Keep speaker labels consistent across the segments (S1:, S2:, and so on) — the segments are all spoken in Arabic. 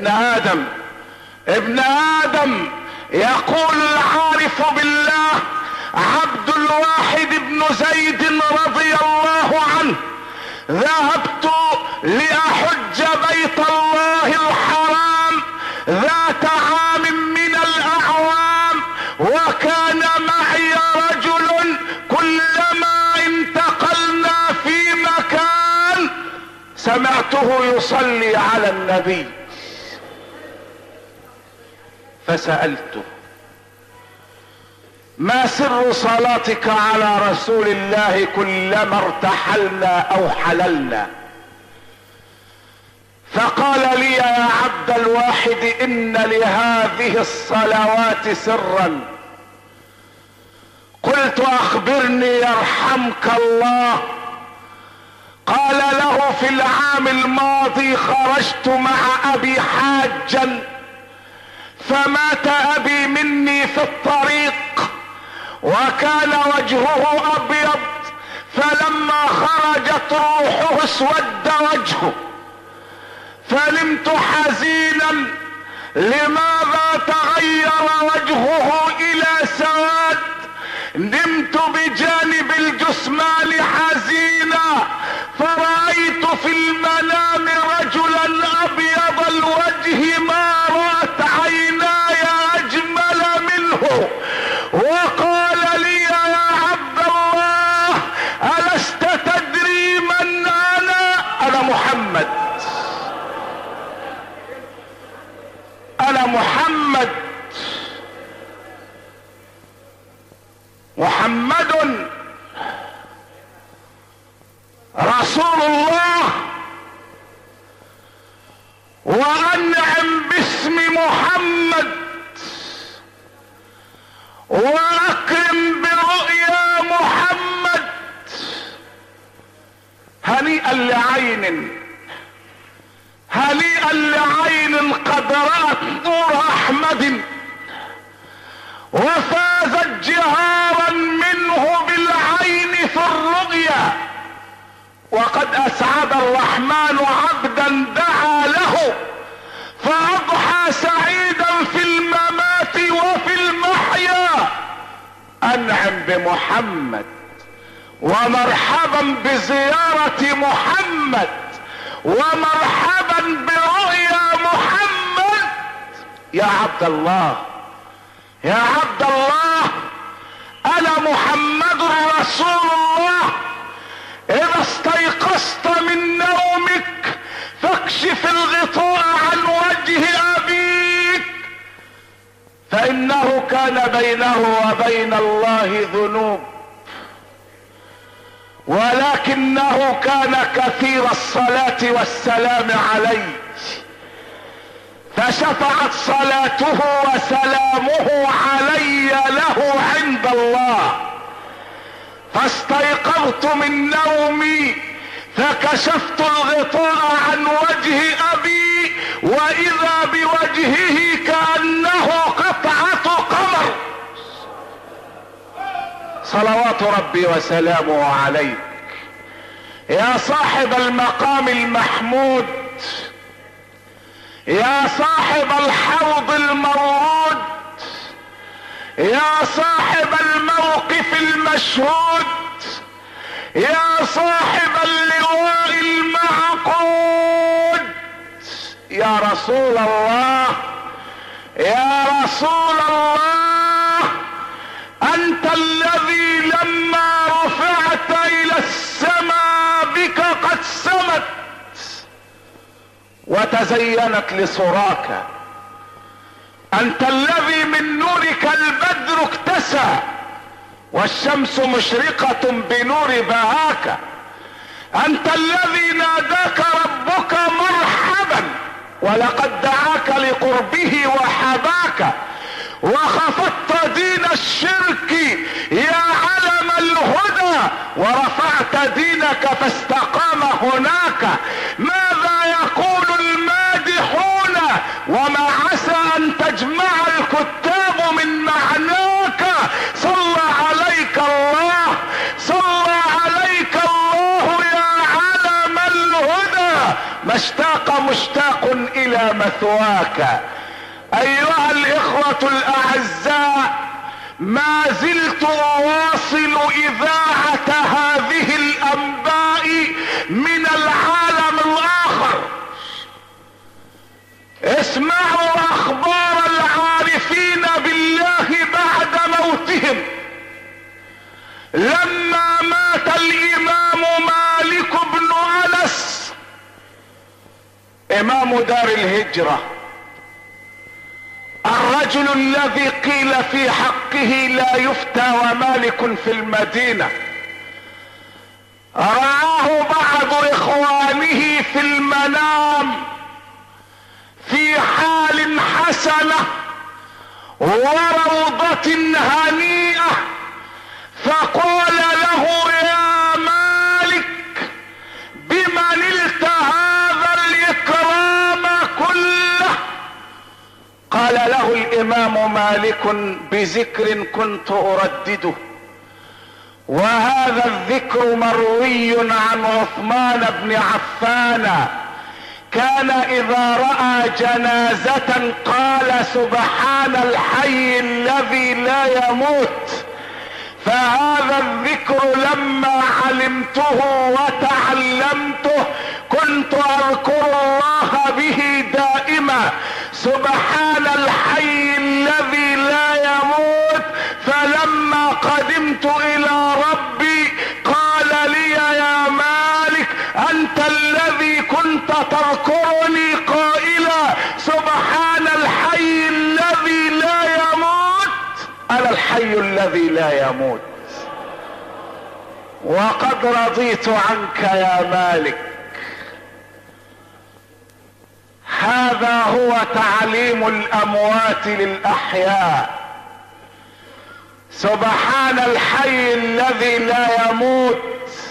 S1: ابن آدم يقول العارف بالله عبد الواحد بن زيد رضي الله عنه: ذهبت لأحج بيت الله الحرام ذات عام من الأعوام، وكان معي رجل كلما انتقلنا في مكان سمعته يصلي على النبي، فسألته: ما سر صلاتك على رسول الله كلما ارتحلنا او حللنا؟ فقال لي: يا عبد الواحد، ان لهذه الصلوات سرا. قلت: اخبرني يرحمك الله. قال له: في العام الماضي خرجت مع ابي حاجا، فمات ابي مني في الطريق، وكان وجهه ابيض، فلما خرجت روحه اسود وجهه، فنمت حزينا. لماذا تغير وجهه الى سواد؟ نمت بجانب الجثمان حزينا، فرأيت في المنام رجلا ابيض الوجه ما رأت عيناي اجمل منه، وقال لي: يا عبد الله، ألست تدري من أنا محمد. أنا محمد رسول الله، وأنعم باسم محمد، وأكرم برؤيا محمد. هنيئا لعين قد رأت نور أحمد، وفازت جهارا منه بالعين في الرؤيا. وقد أسعد الرحمن عبدا دعا له، فأضحى سعيدا في الممات وفي المحيا. أنعم بمحمد، ومرحبا بزيارة محمد، ومرحبا برؤيا محمد. يا عبد الله، يا عبد الله، أنا محمد رسول الله. إذا استيقظت من نومك فاكشف الغطاء عن وجه أبيك، فإنه كان بينه وبين الله ذنوب، ولكنه كان كثير الصلاة والسلام عليه، فشفعت صلاته وسلامه علي له عند الله. فاستيقظت من نومي فكشفت الغطاء عن وجه ابي، واذا بوجهه كأنه قطعة قمر. صلوات ربي وسلامه عليك يا صاحب المقام المحمود، يا صاحب الحوض المورود، يا صاحب الموقف المشهود، يا صاحب اللواء المعقود. يا رسول الله، يا رسول الله، انت الذي لما رفعت الى السماء بك قد سمت وتزينت لصراك. انت الذي من نورك البدر اكتسى، والشمس مشرقة بنور بهاك. انت الذي ناداك ربك مرحبا، ولقد دعاك لقربه وحباك، وخفضت دين الشرك يا علم الهدى، ورفعت دينك فاستقام هناك. ماذا يقول المادحون وما عسى ان تجمع الكتاب من معناك؟ صلى عليك الله، صلى عليك الله يا علم الهدى. ما اشتاق مشتاق الى مثواك. ايها الاخوة الاعزاء، ما زلت اواصل اذاعة هذه الانباء من العالم الاخر. اسمعوا اخبار العارفين بالله بعد موتهم. لما مات الامام مالك بن انس امام دار الهجرة، الرجل الذي قيل في حقه لا يفتى ومالك في المدينة، رآه بعض اخوانه في المنام في حال حسنة وروضة هنيئة، فقال له: يا مالك، بما نلت هذا الإكرام كله؟ قال له الإمام مالك: بذكر كنت أردده، وهذا الذكر مروي عن عثمان بن عفان، كان اذا رأى جنازة قال: سبحان الحي الذي لا يموت. فهذا الذكر لما علمته وتعلمته كنت اذكر الله به دائما، سبحان الحي الذي لا يموت. فلما قدمت الى ربي قال لي: يا مالك، انت الذي كنت تذكرني قائلا سبحان الحي الذي لا يموت. انا الحي الذي لا يموت، وقد رضيت عنك يا مالك. هذا هو تعليم الاموات للاحياء، سبحان الحي الذي لا يموت.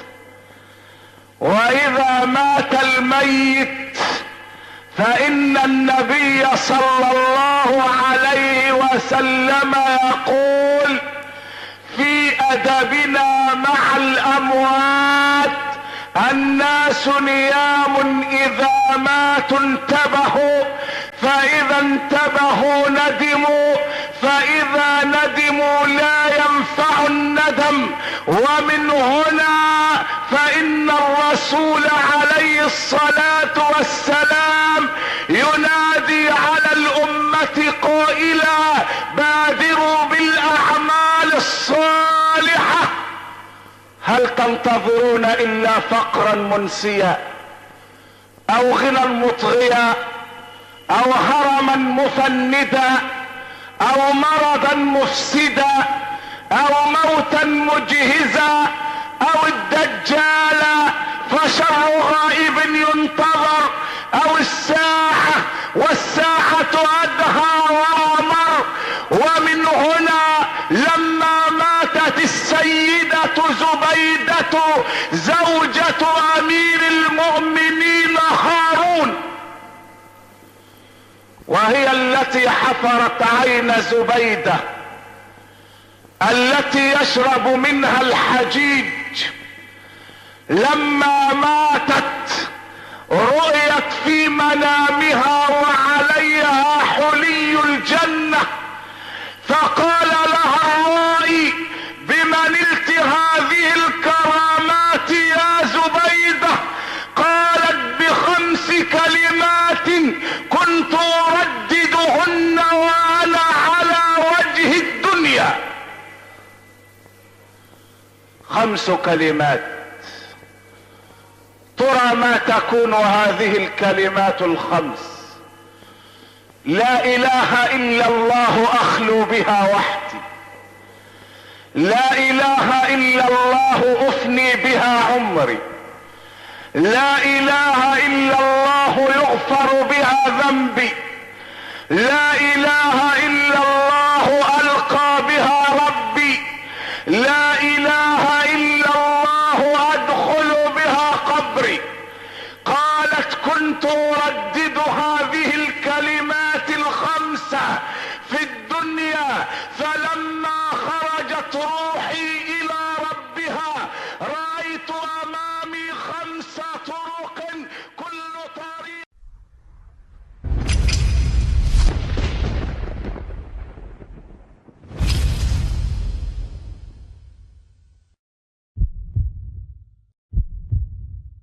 S1: واذا مات الميت فان النبي صلى الله عليه وسلم يقول في ادبنا مع الاموات: الناس نيام اذا ماتوا انتبهوا، فاذا انتبهوا ندموا، فاذا ندموا لا ينفع الندم. ومن هنا فان الرسول عليه الصلاة والسلام ينادي على الامة قائلا: بادروا بالاعمال الصالحة. هل تنتظرون الا فقرا منسيا، او غنى مطغيا، او هرما مفندا، او مرضا مفسدا، او موتا مجهزا، او الدجال فشر غائب ينتظر، او الساعة والساعة ادهى وامر. ومن هنا لما ماتت السيدة زبيدة زوجة امير المؤمنين هارون، وهي التي حفرت عين زبيدة التي يشرب منها الحجيج، لما ماتت رؤيت في منامها وعليها حلي الجنة، فقال لها الرائي: بما نلت هذه الكرامات يا زبيدة؟ قالت: ب5 كلمات كنت ارددهن وانا على وجه الدنيا. 5 كلمات. ترى ما تكون هذه الكلمات ال5: لا اله الا الله اخلو بها وحدي، لا اله الا الله افني بها عمري، لا اله الا الله يغفر بها ذنبي، لا اله الا الله القى بها ربي، لا اله الا الله ادخل بها قبري. قالت: كنت اردد هذه الكلمات ال5 في الدنيا، فلما خرجت روحي